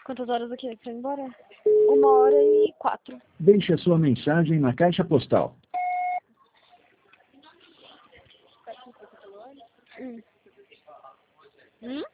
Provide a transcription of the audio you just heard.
Quantas horas aqui pra ir embora? 1h04. Deixe a sua mensagem na caixa postal. Hum?